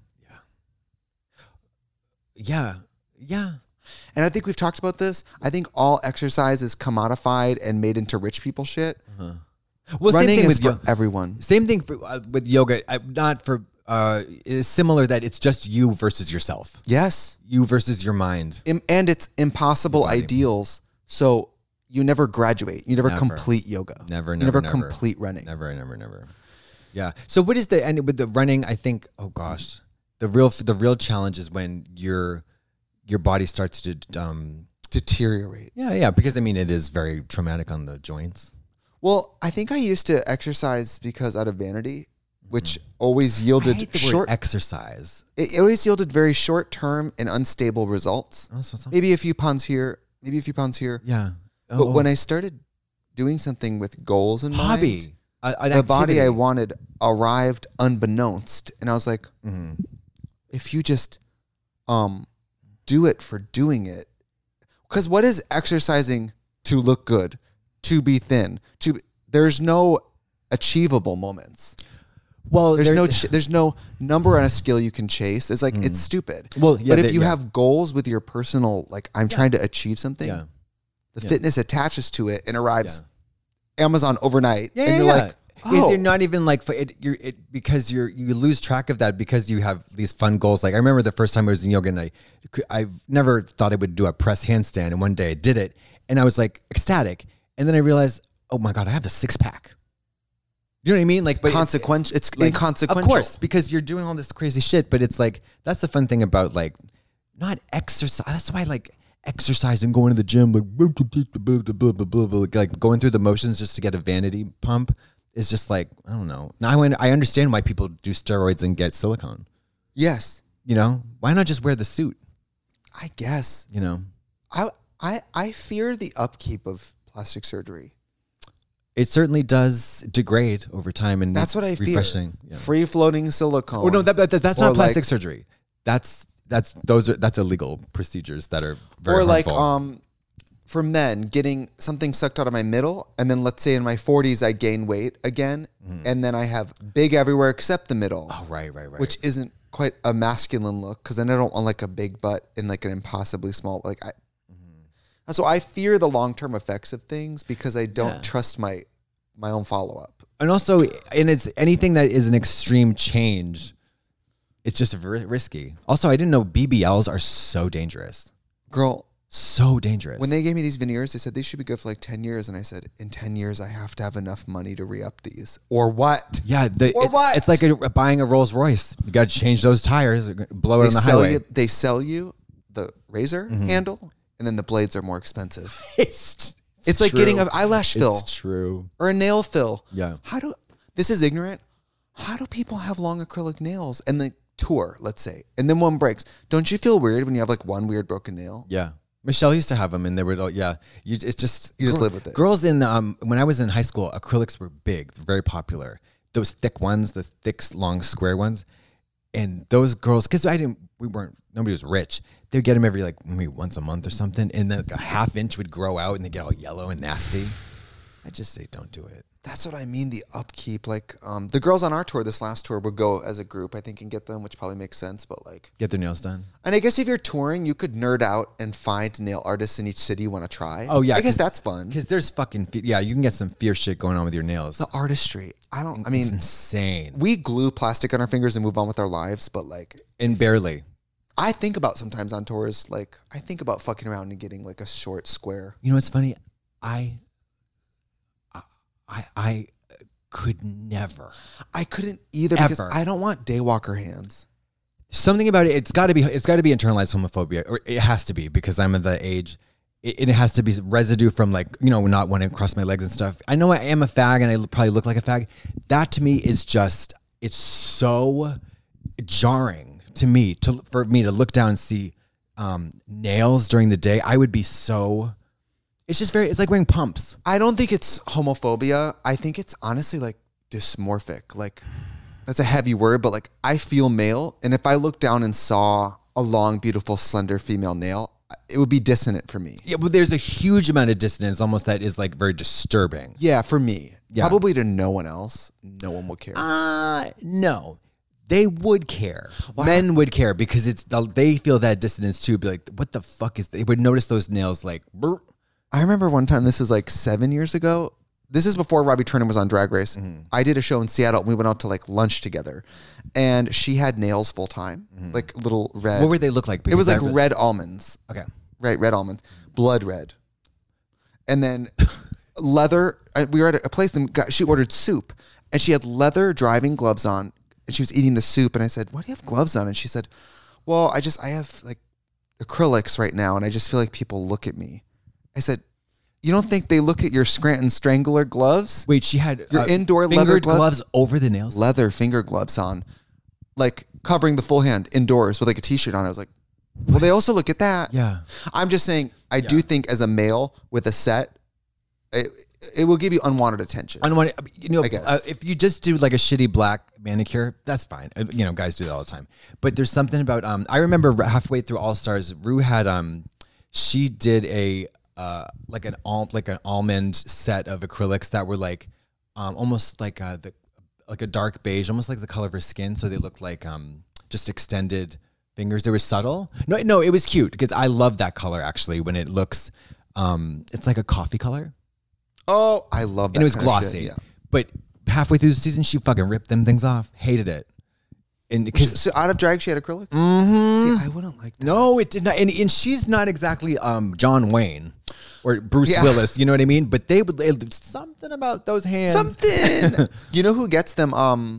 Yeah. And I think we've talked about this. I think all exercise is commodified and made into rich people shit. Well, Running same thing is with for everyone. Same thing with yoga. Not for. It's similar that it's just you versus yourself. Yes. You versus your mind. And it's impossible ideals. So you never graduate. You never complete yoga. Never complete running. Never. Yeah. So what is and with the running? I think. Oh gosh, the real challenge is when your body starts to Deteriorate. Yeah. Because I mean, it is very traumatic on the joints. Well, I think I used to exercise because out of vanity, which always yielded I hate the word exercise. It always yielded very short term and unstable results. Oh, so Maybe a few pounds here, maybe a few pounds here. Yeah. But when I started doing something with goals in mind, hobby, the body I wanted arrived unbeknownst, and I was like, if you just do it for doing it, because what is exercising to look good, to be thin, there's no achievable moments. Well, there's no number on a scale you can chase. It's like it's stupid. Well, yeah, but if you have goals with your personal, like I'm trying to achieve something, Yeah. the fitness attaches to it and arrives Amazon overnight. Yeah, and you're like, Because you're not even like because you lose track of that because you have these fun goals. Like I remember the first time I was in yoga and I've never thought I would do a press handstand, and one day I did it and I was like ecstatic, and then I realized, oh my god, I have the 6-pack. Do you know what I mean? Like, but consequential. It's like, inconsequential, of course, because you're doing all this crazy shit. But it's like that's the fun thing about like not exercise. That's why I like exercise and going to the gym, like going through the motions just to get a vanity pump. Is just like, I don't know. Now I understand why people do steroids and get silicone. Yes. You know, why not just wear the suit? I guess. You know, I fear the upkeep of plastic surgery. it certainly does degrade over time, and That's what I fear. refreshing. Yeah. Free floating silicone. Oh no, that's not Or plastic like- surgery. That's illegal procedures that are very Or like harmful. for men, getting something sucked out of my middle, and then let's say in my 40s I gain weight again, and then I have big everywhere except the middle. Oh, right. Which isn't quite a masculine look, because then I don't want like a big butt and like an impossibly small. Like so I fear the long term effects of things because I don't trust my own follow up. And also, and it's anything that is an extreme change, it's just risky. Also, I didn't know BBLs are so dangerous. Girl, So dangerous. when they gave me these veneers, they said they should be good for like 10 years. And I said, in 10 years, I have to have enough money to re-up these. Or what? Yeah, what? It's like buying a Rolls Royce. You got to change those tires, blow it on the highway. They sell you the razor handle, and then the blades are more expensive. It's It's like true. getting an eyelash fill It's true. or a nail fill. Yeah. This is ignorant. How do people have long acrylic nails and they tour, let's say, and then one breaks? Don't you feel weird when you have like one weird broken nail? Yeah. Michelle used to have them, and they were, you just live with it. Girls in, when I was in high school, acrylics were big, very popular. Those thick ones, the thick, long, square ones. And those girls, because nobody was rich. They'd get them every like maybe once a month or something. And then like a half inch would grow out and they get all yellow and nasty. I just say, don't do it. That's what I mean. The upkeep, like the girls on our tour, this last tour, would go as a group, I think, and get them, which probably makes sense. But like, Get their nails done. and I guess if you're touring, you could nerd out and find nail artists in each city you want to try. Oh, yeah. I guess that's fun. Because there's you can get some fierce shit going on with your nails. The artistry. I It's mean, insane. we glue plastic on our fingers and move on with our lives, but like, And barely. I think about sometimes on tours, like I think about fucking around and getting like a short square. You know what's funny? I could never. I couldn't either because Ever. I don't want daywalker hands. Something about it. It's got to be internalized homophobia, or it has to be because I'm of the age. It has to be residue from like not wanting to cross my legs and stuff. I know I am a fag and I probably look like a fag. That to me is just it's so jarring to me for me to look down and see nails during the day. I would be so. It's just it's like wearing pumps. I don't think it's homophobia. I think it's honestly like dysmorphic. Like that's a heavy word, but like I feel male, and if I looked down and saw a long, beautiful, slender female nail, it would be dissonant for me. Yeah, but there's a huge amount of dissonance almost that is like very disturbing. Yeah, for me. Yeah. Probably to no one else. No one will care. No. They would care. Men would care because they feel that dissonance too. Be like, what the fuck is? They would notice those nails like. Burr. I remember one time, this is like 7 years ago. This is before Robbie Turner was on Drag Race. Mm-hmm. I did a show in Seattle and we went out to like lunch together. And she had nails full time, like little red. What would they look like? It was like Because red almonds. Okay. Right, red almonds. Blood red. And then leather. We were at a place and she ordered soup. And she had leather driving gloves on. And she was eating the soup. And I said, why do you have gloves on? And she said, well, I have like acrylics right now. And I just feel like people look at me. I said, you don't think they look at your Scranton Strangler gloves? Wait, she had Your indoor leather fingered glove- gloves over the nails. Leather finger gloves on, like covering the full hand indoors with like a t-shirt on. I was like, well, they also look at that. Yeah. I'm just saying, I do think as a male with a set, it will give you unwanted attention. Unwanted, I guess. if you just do like a shitty black manicure, that's fine. Guys do that all the time. But there's something about I remember halfway through All Stars, Rue had she did a like an almond set of acrylics that were like almost like like a dark beige, almost like the color of her skin. So they looked like just extended fingers. They were subtle. No, it was cute because I love that color actually when it looks it's like a coffee color. Oh, I love that. And it was kind of shit, glossy. yeah. But halfway through the season, she fucking ripped them things off. Hated it. And because So out of drag, she had acrylics? Mm-hmm. See, I wouldn't like that. no, it did not. And she's not exactly John Wayne or Bruce Yeah. Willis. You know what I mean? But they would something about those hands. Something. You know who gets them?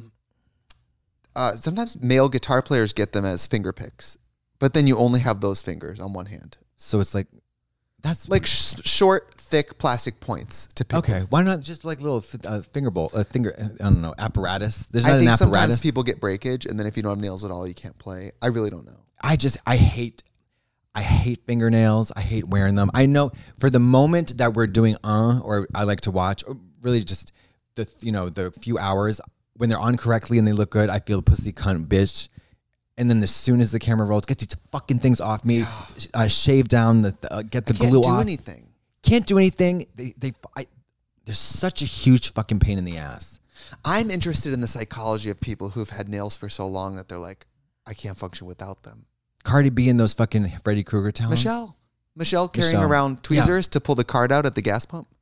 Sometimes male guitar players get them as finger picks, but then you only have those fingers on one hand. So it's like that's Like short, thick plastic points to pick. okay. with. Why not just like little finger bowl, I don't know, apparatus? There's not I an think apparatus. sometimes people get breakage, and then if you don't have nails at all, you can't play. I really don't know. I hate fingernails. I hate wearing them. I know for the moment that we're doing or I like to watch, or really just the few hours when they're on correctly and they look good, I feel pussy cunt bitch. And then as soon as the camera rolls, get these fucking things off me, shave down get the I can't glue do off. anything. Can't do anything. There's such a huge fucking pain in the ass. I'm interested in the psychology of people who've had nails for so long that they're like, I can't function without them. Cardi B and those fucking Freddy Krueger talents. Michelle carrying Michelle. around tweezers to pull the card out at the gas pump.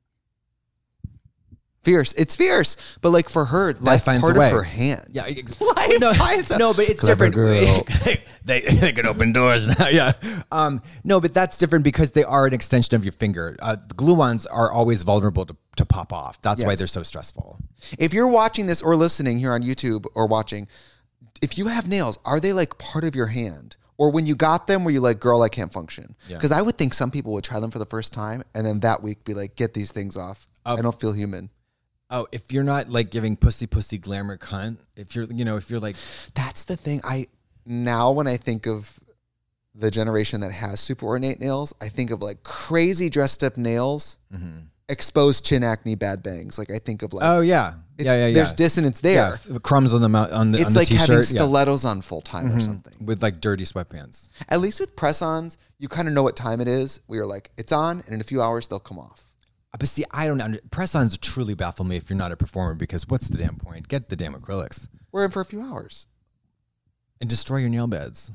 Fierce. It's fierce. But like for her, that's finds part a of way. her hand. Yeah, finds no, but it's Clever different. girl. they can open doors now. Yeah, no, but that's different because they are an extension of your finger. The glue ones are always vulnerable to pop off. That's why Yes. they're so stressful. If you're watching this or listening here on YouTube or watching, if you have nails, are they like part of your hand? Or when you got them, were you like, girl, I can't function? Yeah. Because I would think some people would try them for the first time and then that week be like, get these things off. I don't feel human. Oh, if you're not like giving pussy glamour cunt, if you're like, That's the thing. Now when I think of the generation that has super ornate nails, I think of like crazy dressed up nails, exposed chin acne, bad bangs. Like I think of like, oh yeah, yeah. There's dissonance there. Yeah, crumbs on the mouth on the It's on the like t-shirt. having Yeah. stilettos on full time or something. with like dirty sweatpants. At least with press-ons, you kind of know what time it is. We are like, it's on, and in a few hours they'll come off. But see, I don't. Press-ons truly baffle me if you're not a performer because what's the damn point? Get the damn acrylics We're in for a few hours. and destroy your nail beds.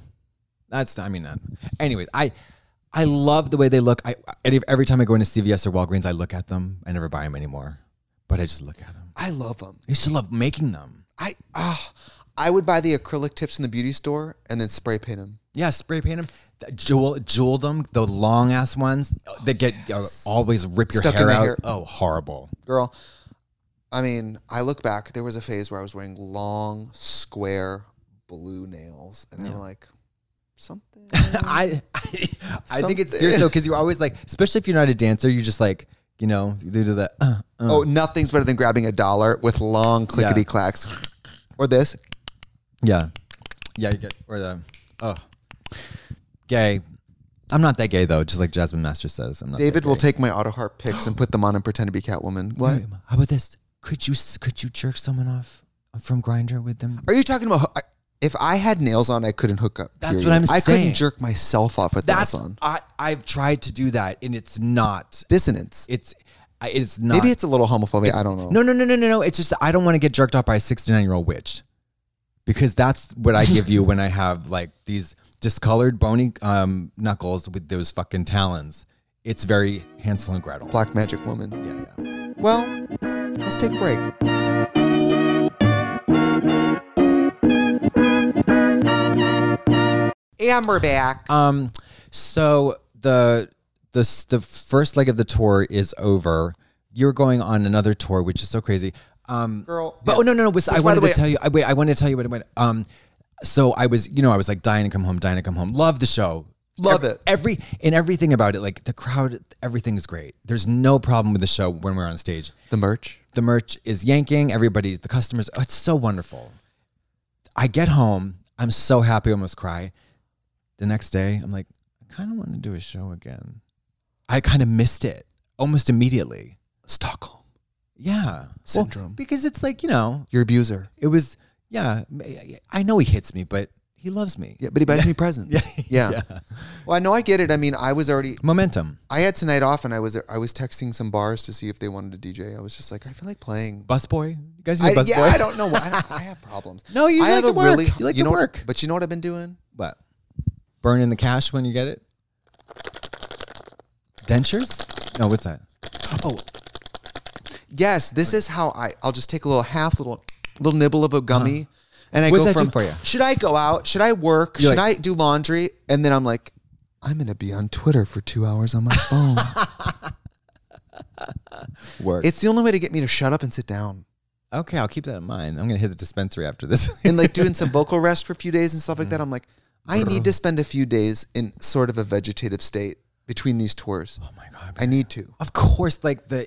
Anyways, I love the way they look. Every time I go into CVS or Walgreens, I look at them. I never buy them anymore, but I just look at them. I love them. I used to love making them. I would buy the acrylic tips in the beauty store and then spray paint them. Yeah, spray paint them, jewel them. The long ass ones that get always rip your Stuck in hair the out. hair. Oh, horrible. Girl, I mean, I look back, there was a phase where I was wearing long, square, blue nails. And I'm like, something. I think it's fierce though because you're always like, especially if you're not a dancer, you just like, you do the. Oh, nothing's better than grabbing $1 with long clickety clacks. Or this. Yeah, you get gay. I'm not that gay though. Just like Jasmine Master says, I'm not. David that will gay. take my Autoharp pics and put them on and pretend to be Catwoman. What? Wait, how about this? Could you jerk someone off from Grindr with them? Are you talking about? If I had nails on, I couldn't hook up. That's period. what I'm I saying. couldn't jerk myself off with nails on. I've tried to do that and it's not. Dissonance. It's not. Maybe it's a little homophobic. I don't know. No. It's just I don't want to get jerked off by a 69-year-old witch. Because that's what I give you when I have like these discolored bony knuckles with those fucking talons. It's very Hansel and Gretel. Black magic woman. Yeah. Well, let's take a break. And we're back. So the first leg of the tour is over. You're going on another tour, which is so crazy. Girl. But yes. no. Which, I by wanted the to tell you. I wanted to tell you what it went. So I was like dying to come home. Love the show. Love it. Everything about it. Like the crowd, everything's great. There's no problem with the show when we're on stage. The merch. The merch is yanking. The customers. Oh, it's so wonderful. I get home. I'm so happy. I almost cry. The next day, I'm like, I kind of want to do a show again. I kind of missed it almost immediately. Stockholm Yeah. syndrome. Well, because it's like, your abuser. it was, yeah, I know he hits me, but he loves me. Yeah, but he buys me presents. Yeah. Well, I know I get it. I mean, I was already. Momentum. I had tonight off, and I was texting some bars to see if they wanted to DJ. I was just like, I feel like playing. Busboy? You guys need a busboy? I don't know. I have problems. No, you I like have to a work. really- You like you to know- work. But you know what I've been doing? What? Burning the cash when you get it? Dentures? No, what's that? Oh, Yes, this is how I'll just take a little nibble of a gummy, and I What go does that from, do for you? should I go out? Should I work? You're Should like- I do laundry? And then I'm like, I'm going to be on Twitter for 2 hours on my phone. Work. It's the only way to get me to shut up and sit down. Okay, I'll keep that in mind. I'm going to hit the dispensary after this. And like doing some vocal rest for a few days and stuff like that. I'm like, I need to spend a few days in sort of a vegetative state between these tours. Oh my God. I need to. Of course, like did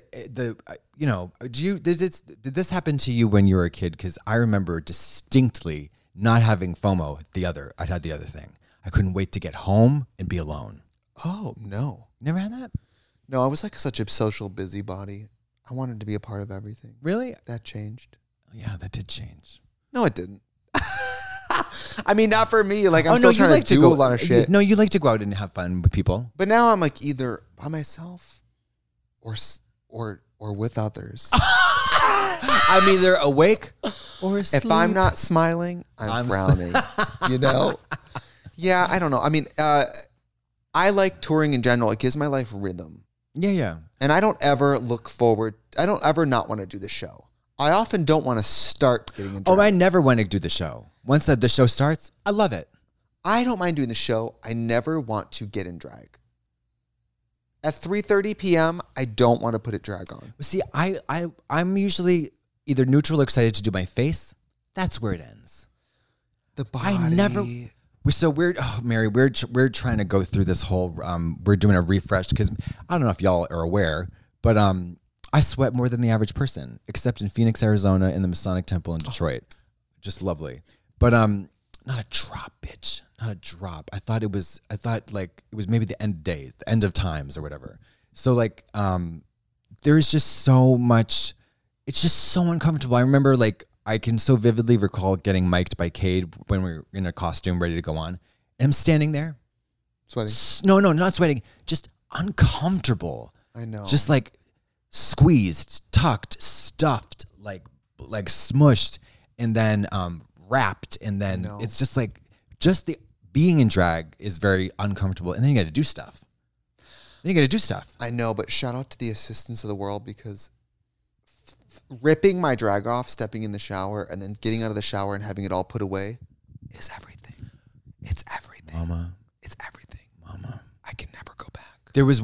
this happen to you when you were a kid? Because I remember distinctly not having FOMO. I had the other thing. I couldn't wait to get home and be alone. Oh, no. Never had that? No, I was like such a social busybody. I wanted to be a part of everything. Really? That changed. Yeah, that did change. No, it didn't. I mean, not for me. Like, I'm still trying to do a lot of shit. No, you like to go out and have fun with people. But now I'm like either by myself or with others. I'm either awake or asleep. If I'm not smiling, I'm frowning. You know? Yeah, I don't know. I mean, I like touring in general. It gives my life rhythm. Yeah. And I don't ever not want to do the show. I often don't want to start getting into I never want to do the show. Once the show starts, I love it. I don't mind doing the show. I never want to get in drag. At 3:30 p.m., I don't want to put it drag on. See, I'm usually either neutral or excited to do my face. That's where it ends. The body. Mary, we're trying to go through this whole, we're doing a refresh because I don't know if y'all are aware, but I sweat more than the average person, except in Phoenix, Arizona, in the Masonic Temple in Detroit. Just lovely. But not a drop, bitch. Not a drop. I thought it was maybe the end of days, the end of times or whatever. So like, there's just so much, it's just so uncomfortable. I remember like, I can so vividly recall getting mic'd by Cade when we were in a costume ready to go on. And I'm standing there. Sweating? No, not sweating. Just uncomfortable. I know. Just like squeezed, tucked, stuffed, like smushed, and then wrapped. And then it's just like, just the being in drag is very uncomfortable. And then you got to do stuff. I know, but shout out to the assistants of the world because ripping my drag off, stepping in the shower, and then getting out of the shower and having it all put away is everything. It's everything. Mama. It's everything. Mama. I can never go back. There's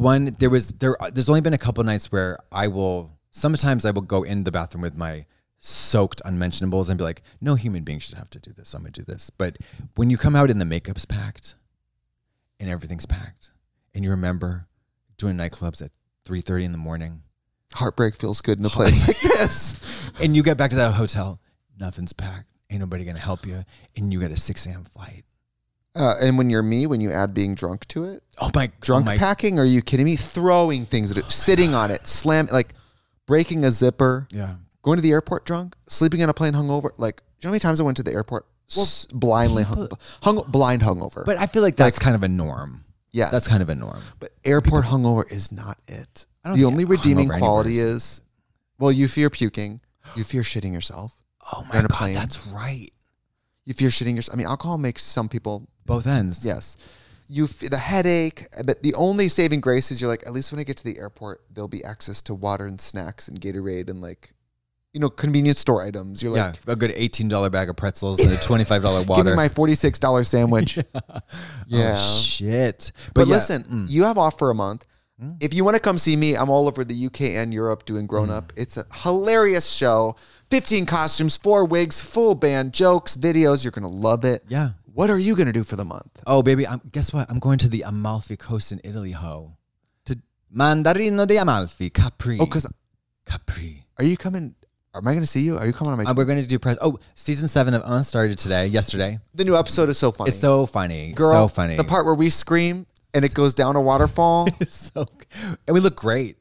only been a couple nights where sometimes I will go in the bathroom with my soaked unmentionables and be like, no human being should have to do this. So I'm going to do this. But when you come out and the makeup's packed and everything's packed and you remember doing nightclubs at 3:30 in the morning, Heartbreak feels good in a place like this. And you get back to that hotel, nothing's packed. Ain't nobody going to help you. And you got a 6 a.m. flight. And when you add being drunk to it. Drunk packing? Are you kidding me? Throwing things at it, sitting on it, like breaking a zipper. Yeah. Going to the airport drunk, sleeping on a plane hungover. Like, do you know how many times I went to the airport blind hungover? But I feel like that's kind of a norm. Yeah. That's kind of a norm. But airport hungover is not it. The only redeeming quality is, you fear puking. You fear shitting yourself. Oh my God, that's right. You fear shitting yourself. I mean, alcohol makes some people... Both ends. Yes. The headache, but the only saving grace is you're like, at least when I get to the airport, there'll be access to water and snacks and Gatorade and like, convenience store items. You're like... a good $18 bag of pretzels and a $25 water. Give me my $46 sandwich. Yeah. Oh, shit. But listen, you have off for a month. If you want to come see me, I'm all over the UK and Europe doing Grown Up. It's a hilarious show. 15 costumes, 4 wigs, full band, jokes, videos. You're going to love it. Yeah. What are you going to do for the month? Oh, baby, guess what? I'm going to the Amalfi Coast in Italy, ho. To Mandarino di Amalfi, Capri. Oh, because... Capri. Are you coming... Am I going to see you? Are you coming on my... We're going to do press... Oh, season 7 of started yesterday. The new episode is so funny. It's so funny. Girl, so funny. The part where we scream and it goes down a waterfall. And we look great.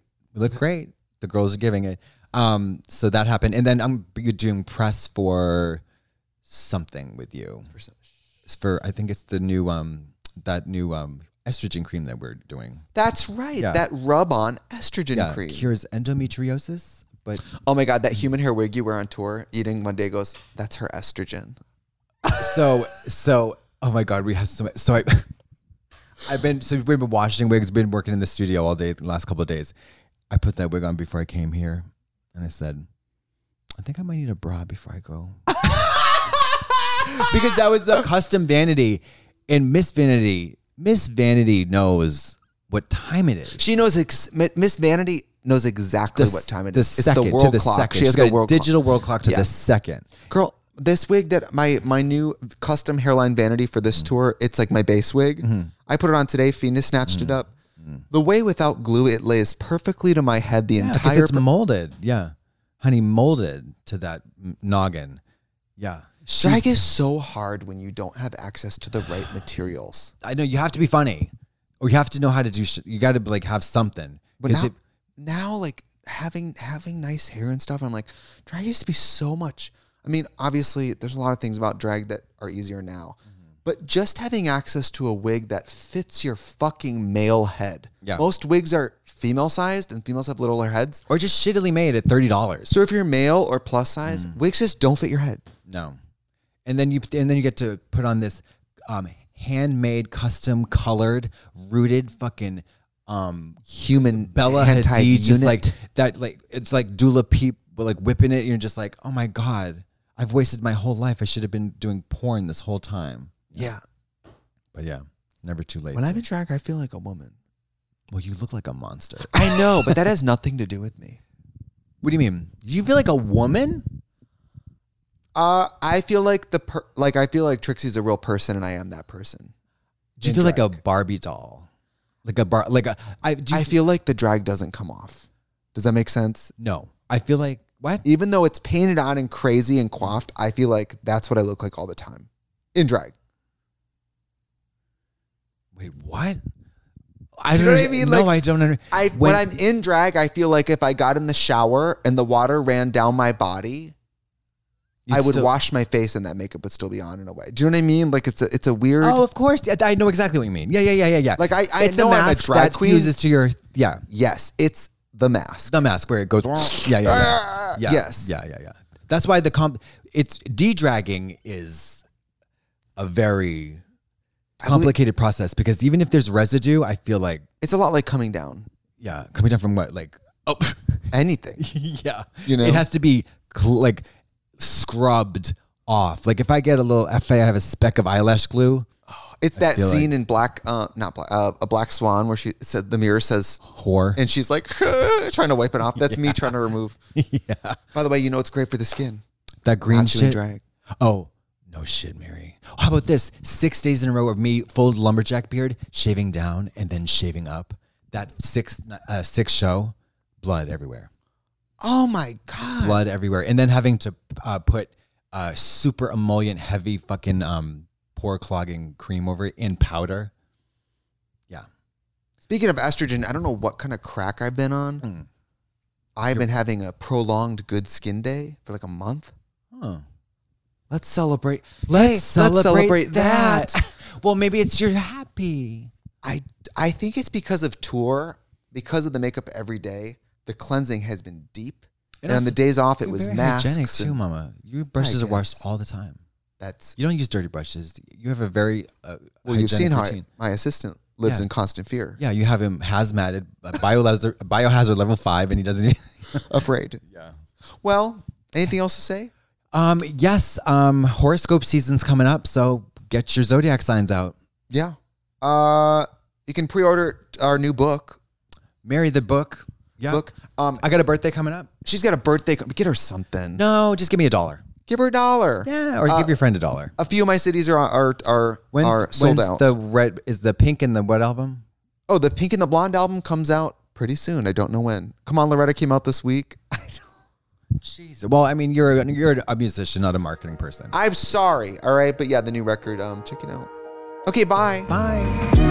The girls are giving it. So that happened. And then I'm doing press for something with you. I think it's the new, that new estrogen cream that we're doing. That's right. Yeah. That rub-on estrogen cream. Cures endometriosis. But oh my God, that human hair wig you wear on tour, eating one day goes, that's her estrogen. So, oh my God, we have so much. So we've been washing wigs, been working in the studio all day, the last couple of days. I put that wig on before I came here. And I said, I think I might need a bra before I go. Because that was the custom vanity. And Miss Vanity knows what time it is. She knows, Miss Vanity knows exactly what time it is. It's the world clock. She has got a digital world clock to the second. Girl, this wig that my new custom hairline vanity for this tour, it's like my base wig. I put it on today. Phoenix snatched it up. The way without glue, it lays perfectly to my head. The entire because it's molded. Yeah, honey, molded to that noggin. Yeah, drag is so hard when you don't have access to the right materials. I know you have to be funny, or you have to know how to do shit. You got to like have something. But now like having nice hair and stuff, I'm like, drag used to be so much. I mean, obviously, there's a lot of things about drag that are easier now. But just having access to a wig that fits your fucking male head. Yeah. Most wigs are female sized and females have littler heads. Or just shittily made at $30. So if you're male or plus size, wigs just don't fit your head. No. And then you get to put on this handmade, custom colored, rooted fucking human Bella Hadid, just like that, like it's like Dula Peep, but like whipping it. And you're just like, oh my God, I've wasted my whole life. I should have been doing porn this whole time. Yeah. But yeah, never too late. When I'm in drag, I feel like a woman. Well, you look like a monster. I know, but that has nothing to do with me. What do you mean? Do you feel like a woman? I feel like I feel like Trixie's a real person, and I am that person. Do you feel like a Barbie doll? I feel like the drag doesn't come off. Does that make sense? No. I feel like what? Even though it's painted on and crazy and coiffed, I feel like that's what I look like all the time in drag. Wait, what? Do you know what I mean? No, I don't understand. When I'm in drag, I feel like if I got in the shower and the water ran down my body, I would wash my face and that makeup would still be on in a way. Do you know what I mean? Like it's a weird. Oh, of course. I know exactly what you mean. Yeah. Like I know I'm a drag that queen. Fuses to your Yes, it's the mask. The mask where it goes. Yeah. Yes. Yeah. That's why it's de-dragging is a very complicated process because even if there's residue, I feel like it's a lot like coming down. Yeah, coming down from what? Like anything. Yeah, you know, it has to be like scrubbed off. Like if I have a speck of eyelash glue. It's that scene in A Black Swan where she said the mirror says whore, and she's like trying to wipe it off. That's me trying to remove. Yeah. By the way, you know it's great for the skin. That green shit. Drag. Oh no shit, Mary. How about this? 6 days in a row of me full lumberjack beard, shaving down and then shaving up. That six show, blood everywhere. Oh my God. Blood everywhere. And then having to put super emollient heavy fucking pore clogging cream over it in powder. Yeah. Speaking of estrogen, I don't know what kind of crack I've been on. I've been having a prolonged good skin day for like a month. Huh. Let's celebrate. Let's celebrate that. Well, maybe it's you're happy. I think it's because of tour, because of the makeup every day. The cleansing has been deep, and on the days off, it was masks. Hygienic too, Mama. Your brushes are washed all the time. You don't use dirty brushes. You have a very well. You've seen how my assistant lives in constant fear. Yeah, you have him hazmated, biohazard level 5, and he doesn't even afraid. Yeah. Well, anything else to say? Yes. Horoscope season's coming up, so get your zodiac signs out. Yeah. You can pre-order our new book, Mary the Book. Yeah. I got a birthday coming up. She's got a birthday. Get her something. No, just give me $1. Give her $1. Yeah, or give your friend $1. A few of my cities are sold out. Is the Pink and the what album? Oh, the Pink and the Blonde album comes out pretty soon. I don't know when. Come On, Loretta came out this week. Jeez. Well, I mean, you're a musician, not a marketing person. I'm sorry. All right, but yeah, the new record. Check it out. Okay, bye. Bye.